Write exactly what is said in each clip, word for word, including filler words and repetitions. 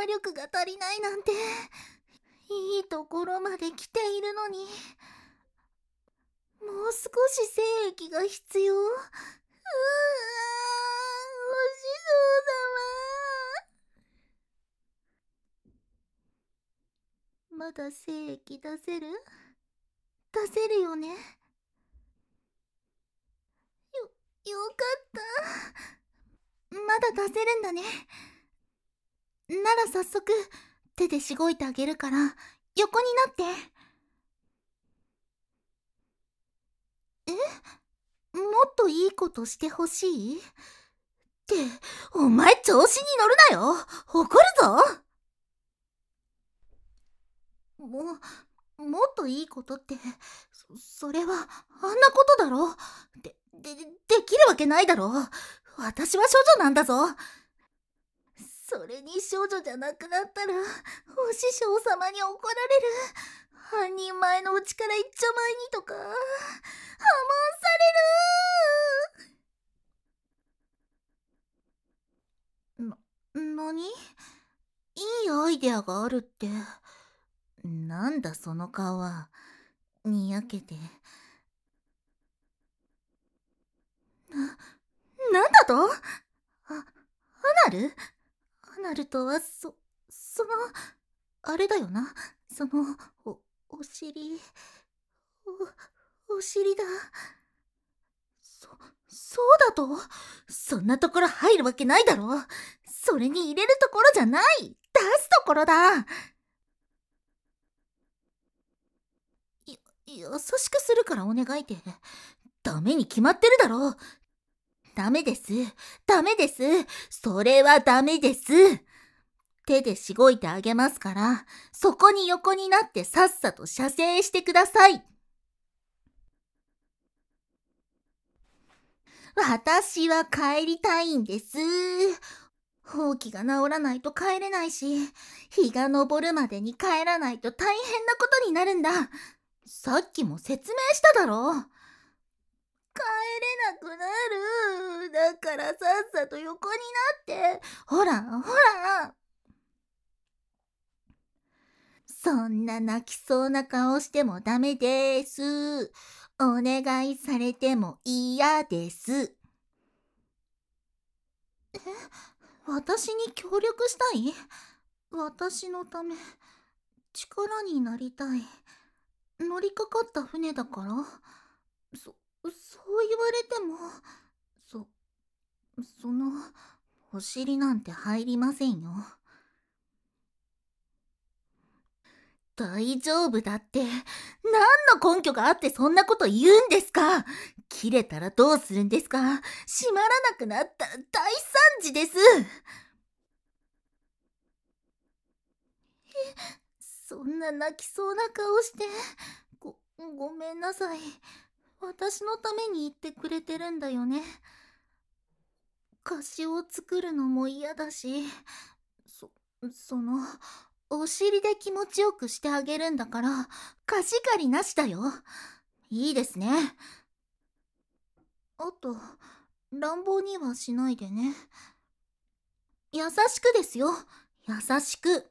魔力が足りないなんて。いいところまで来ているのに。もう少し精液が必要。うーわー、お師匠様。まだ精液出せる？出せるよね。よ、よかった。まだ出せるんだね。なら早速、手でしごいてあげるから、横になって。え？もっといいことしてほしい？って、お前調子に乗るなよ！怒るぞ！もう、もっといいことって、そ、それは、あんなことだろ？で、で、できるわけないだろ？私は少女なんだぞ！それに少女じゃなくなったら、お師匠様に怒られる。半人前のうちから一丁前にとか、破門される。な、なに？いいアイデアがあるって。なんだその顔は。にやけて。な、なんだと？あ、アナル？アナルとは、そ、その、あれだよな。その、お、お尻、お、お尻だ。そ、そうだと？そんなところ入るわけないだろ。それに入れるところじゃない。出すところだ。よ、優しくするからお願いって。ダメに決まってるだろ。ダメです。ダメです。それはダメです。手でしごいてあげますから、そこに横になってさっさと射精してください。私は帰りたいんです。ほうきが治らないと帰れないし、日が昇るまでに帰らないと大変なことになるんだ。さっきも説明しただろ。帰れなくなる。だからさっさと横になって。ほら、ほら。そんな泣きそうな顔してもダメです。お願いされても嫌です。え、私に協力したい？私のため、力になりたい。乗りかかった船だから？そ、そう言われても、そ、その、お尻なんて入りませんよ。大丈夫だって。何の根拠があってそんなこと言うんですか？切れたらどうするんですか？閉まらなくなったら大惨事です。そんな泣きそうな顔して。ご、ごめんなさい。私のために言ってくれてるんだよね。菓子を作るのも嫌だし、そ、その、お尻で気持ちよくしてあげるんだから、貸し借りなしだよ。いいですね。あと、乱暴にはしないでね。優しくですよ。優しく。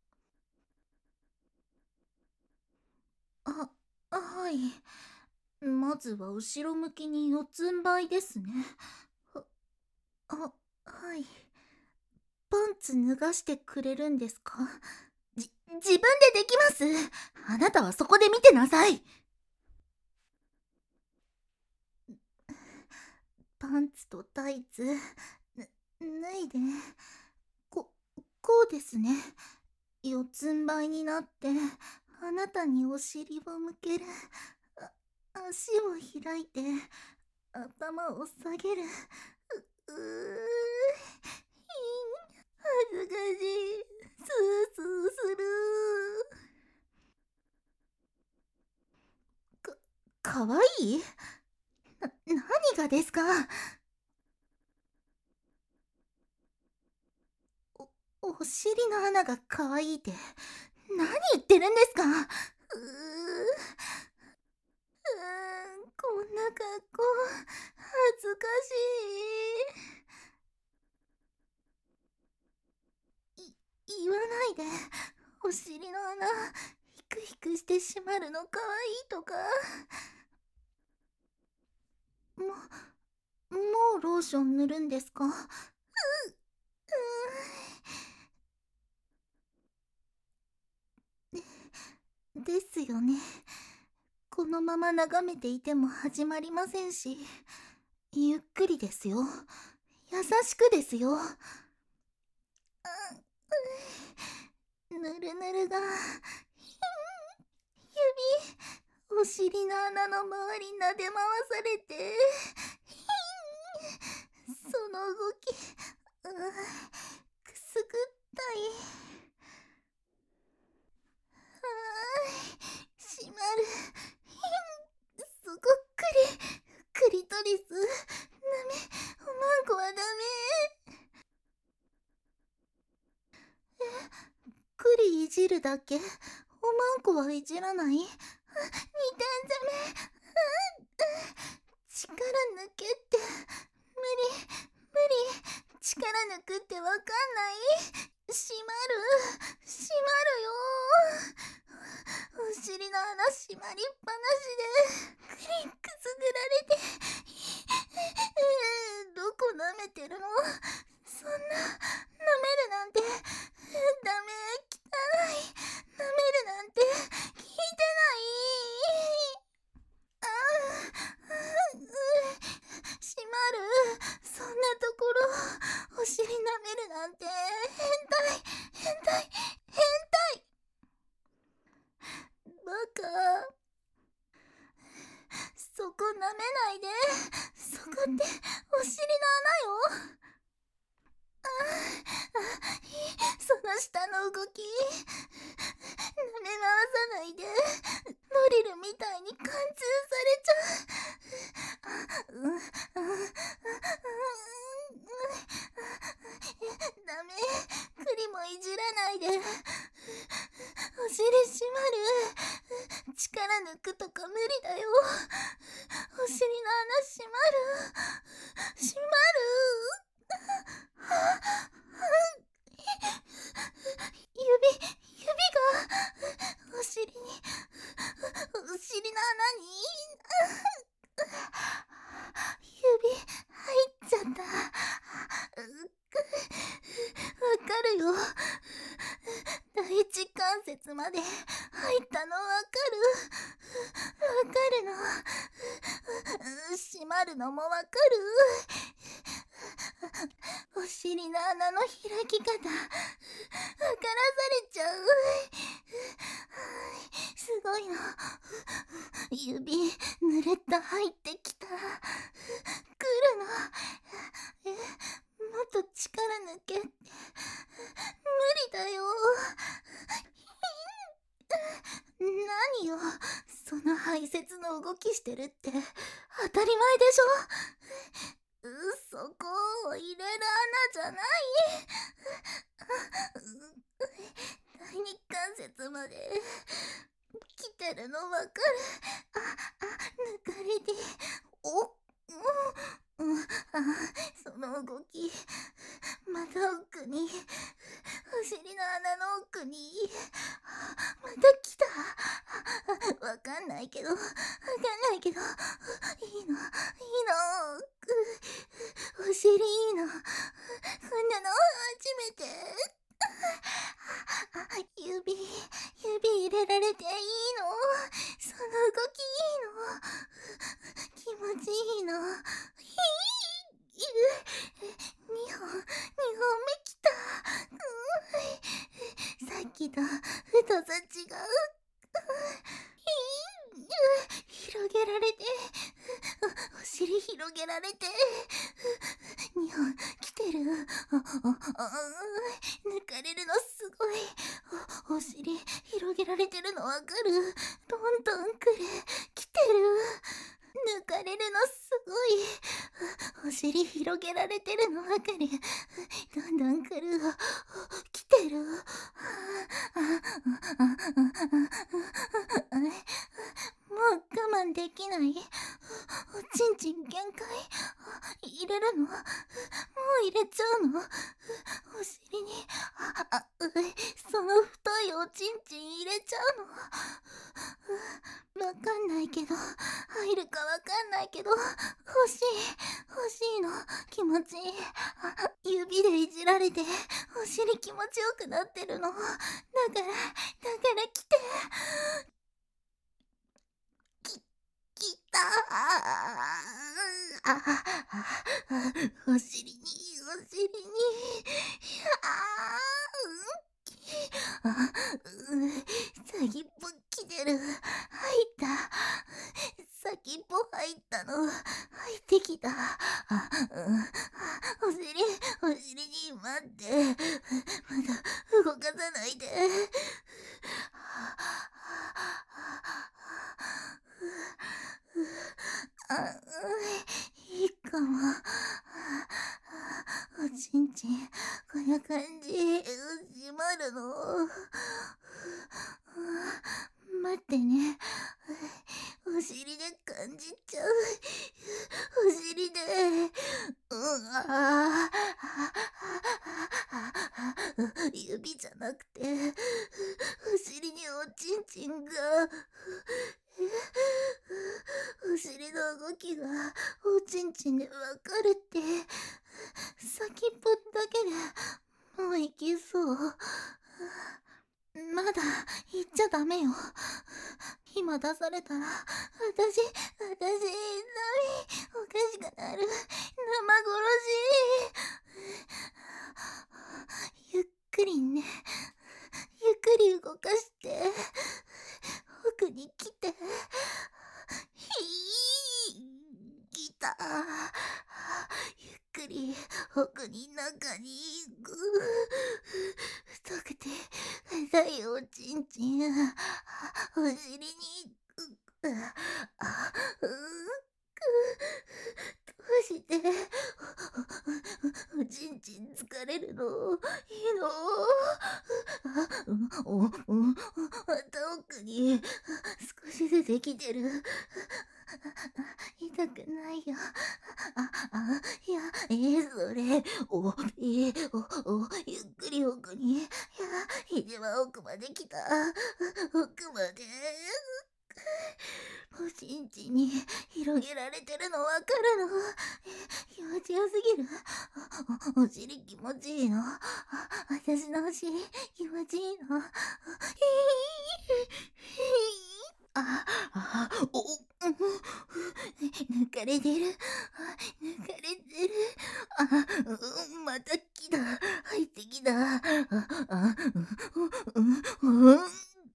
あ、はい。まずは後ろ向きに四つん這いですね。あ、あ、はい。パンツ脱がしてくれるんですか？じ、自分でできます。あなたはそこで見てなさい。パンツとタイツ、脱いで。こ、こうですね。四つん這いになって、あなたにお尻を向ける。あ、足を開いて、頭を下げる。う、うー、恥ずかしい。スースーする。か、かわいい？な、何がですか？お、お尻の穴がかわいいって、何言ってるんですか？うー、うーん、こんな格好、恥ずかしい。い、言わないで。お尻の穴ヒクヒクしてしまるのかわいいとか。ももうローション塗るんですか？ううーんですよね。このまま眺めていても始まりませんし、ゆっくりですよ。優しくですよ。ぬるぬるが、指、お尻の穴の周り撫で回されて、その動き、うくすぐったい。はーい、閉まる。すごっくり、クリトリス、ダメ、おまんこはダメ。え、クリいじるだけ？おまんこはいじらない？にてんダメ。力抜けって、無理、無理。力抜くってわかんない？閉まる、閉まるよ。お尻の穴閉まりっぱなしで、クリッくすぐられて、どこ舐めてるの？そんな、舐めるなんて、ダメ、汚い。舐めるなんて、聞いてない。ああ、閉まる。そんなところ、お尻舐めるなんて、変態、変態、変態。バカ。そこ舐めないで。そこってお尻の穴よ。ああ、その下の動き、舐め回さないで。ノリルみたいに貫通されちゃう。うん、うん、うん、ダメ、クリもいじらないで。お尻閉まる。力抜くとか無理だよ。お尻の穴閉まる。閉まる。指、指が、お尻に、お尻の穴に、指、入っちゃった。わかるよ。第一関節まで入ったのわかる。わかるの。閉まるのもわかる。お尻の穴の開き方、わからされちゃう。すごいの。指、ぬるっと入ってきた。来るの。え、もっと力抜けって。無理だよ。何よ、その排泄の動きしてるって当たり前でしょ。そこを入れる穴じゃない。第二関節まで来てるのわかる。あ、あ、抜かれて、お、うん、うん、あ、その動き、また奥に、お尻の穴の奥に、また来た。わかんないけど、わかんないけど、いいの、いいの、お尻いいの、こんなの初めて。指、指入れられていいの？その動きいいの？気持ちいいの？ひー、にほん、にほんめきた。うん、さっきと太さ違う。広げられて、お尻広げられて、にほん来てる。抜かれるのすごい。お、お尻広げられてるのわかる。どんどんくる。来てる。抜かれるのすごい。お尻広げられてるのわかる。どんどんくる。来てる。もう我慢でできない。おちんちん限界。入れるの？もう入れちゃうの？お尻に、あ、あ、うその太いおちんちん入れちゃうの？わかんないけど、入るかわかんないけど、欲しい、欲しいの、気持ちいい。あ、指でいじられて、お尻気持ちよくなってるの。だから、だから来て。き、来た。あ、あ、お尻に、お尻に。あー、うん、あ、うん、先っぽ来てる。入った。先っぽ入ったの。入ってきた。あ、うん、お尻、お尻に待って。まだ動かさないで。あ、うん、いいかも。おちんちん、こんな感じ。閉まるの。待ってね。お尻で感じちゃう。お尻で。うん、あー、指じゃなくて、お尻におちんちんが。お尻の動きがおちんちんでわかるって。先っぽだけでもういけそう。まだ言っちゃダメよ。今出されたら、私、私、ダメ。おかしくなる。生殺し。ゆっくりね。ゆっくり動かして。奥に来て。ひー、来た。ゆっくり奥に中に行く。太くて硬いおちんちん。お尻に行く。あ、うどうしておちんちん疲れるの？いいの？あ、お、お、また奥に少しずつ来てる。痛くないよ。あ、あ、いや、えー、それ、お、えー、お、お、ゆっくり奥に。いや、肘は奥まで来た。奥まで。おちんちんに広げられてるのわかるの？気持ちよすぎる。お、お尻気持ちいいの。私のお尻気持ちいいの。あ、あ、お、抜かれてる。抜かれてる。あ、うん、また来た。入ってきた。あ、あ、うん、うん、うん、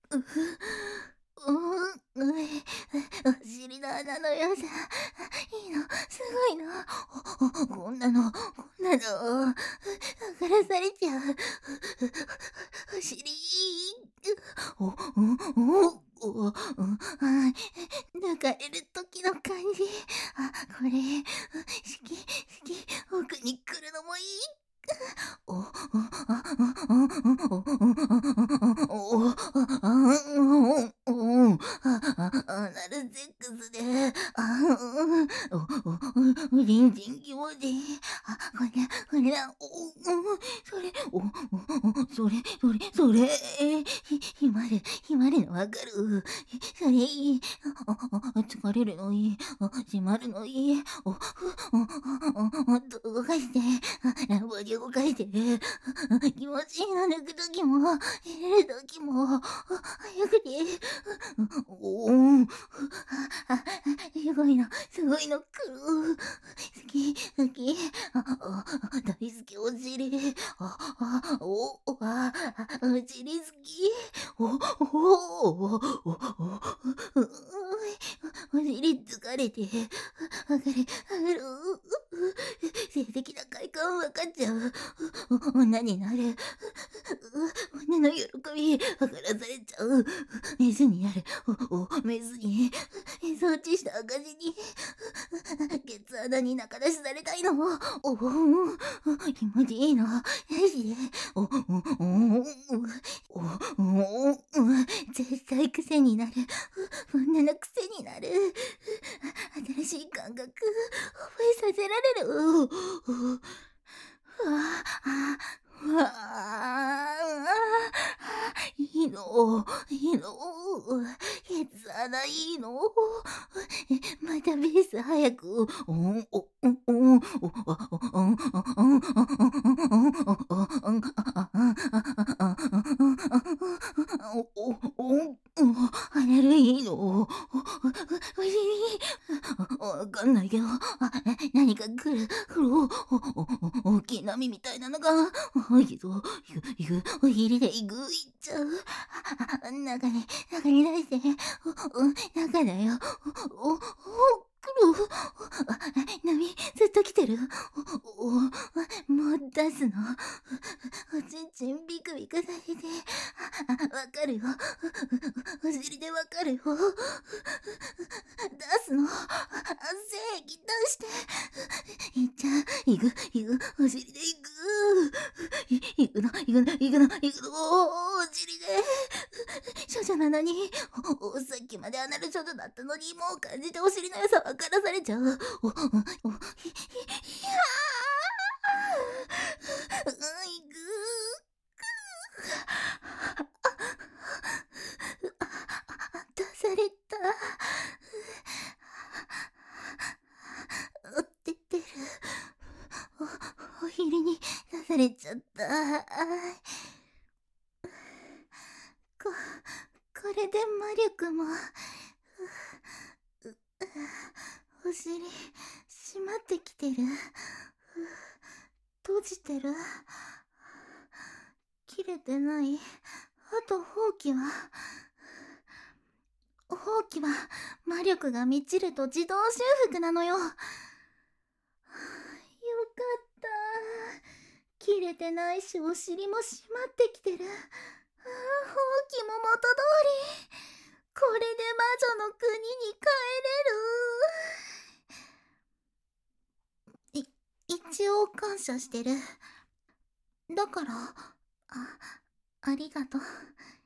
うん、お尻の穴の良さ。いいの、すごいの。こんなの、こんなの。わからされちゃう。お尻。お、お、お、お、お、抜かれる時の感じ。あ、これ、好き、好き、奥に来るのもいい。お、お、あ、あ、お、お、お、お、お、アナルセックスで、あ、お、お、お、リンリン気持ちいい。あ、これ、これだ、お、お、それ、お、お、それ、それ、それ、ひ、ひまる、ひまるのわかる。それいい。お、お、疲れるのいい。お、閉まるのいい。お、お、お、お、動かして、ラボで動かして、気持ちいいの抜くときも、入れるときも、早くに、おー、すごいの、すごいの来る。好き、好き、大好きお尻、お、お、あ、お尻好き、お、お、お、お、お尻疲れて、わかる、わかる、性的な快感わかっちゃう。女になる。女の喜び、わからされちゃう。メスになる。お、お、メスに。装置した証に。血圧体に中出しされたいの。おお、気持ちいいの。よし。おお、おお、おお、絶対癖になる。女の癖になる。新しい感覚、覚えさせられる。うわあ、うわあ、いいの、いいの。ケツ穴いいの。またベース早く。おん、お、おん、おん、お、あ、おん、あ、あん、あ、あ、あ、あ、ん、あ、あ、お、お、おん、離れいいの。お、おいしい。わかんないけど、あ、何か来る、来る。お、お、大きい波みたいなのが、いくぞ、いく、いく、おひれでいく、いっちゃう。中に、中に出して、お、中だよ。お、お、来る。波、ずっと来てる。お、お、もう出すの。おちんちんビクビクさせて。わかるよ。お尻でわかるよ。出すの。精液出して。いっちゃう。いく、いく、お尻でいく。い、いくの、いくの、いくの、いくの、お、お尻で。処女なのに、お、お、さっきまでアナル処女だったのに、もう感じてお尻の良さ分からされちゃう。お、お、お、ひ、ひ、ひゃー。うん、いく。出された。おってってる。お、お尻に出されちゃった。こ、これで魔力も。お尻、閉まってきてる。閉じてる。切れてない。あと、放棄は。放棄は、魔力が満ちると自動修復なのよ。よかった。切れてないし、お尻も閉まってきてる。放棄も元通り。これで魔女の国に帰れる。い、一応感謝してる。だから、あ、ありがとう。